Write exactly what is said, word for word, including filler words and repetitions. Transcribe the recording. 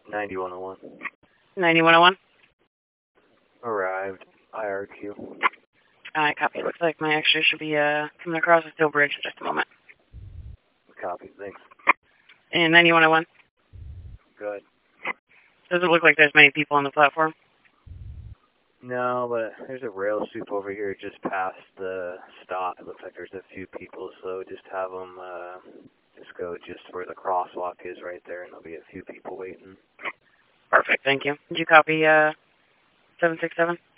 ninety-one oh one. ninety-one oh one? Arrived. I R Q. Alright, copy. Looks like my extra should be uh, coming across the Steel Bridge in just a moment. Copy, thanks. And ninety-one oh one? Good. Doesn't look like there's many people on the platform. No, but there's a rail swoop over here just past the stop. It looks like there's a few people, so just have them uh, just go just where the crosswalk is right there, and there'll be a few people waiting. Perfect, thank you. Did you copy uh, seven six seven?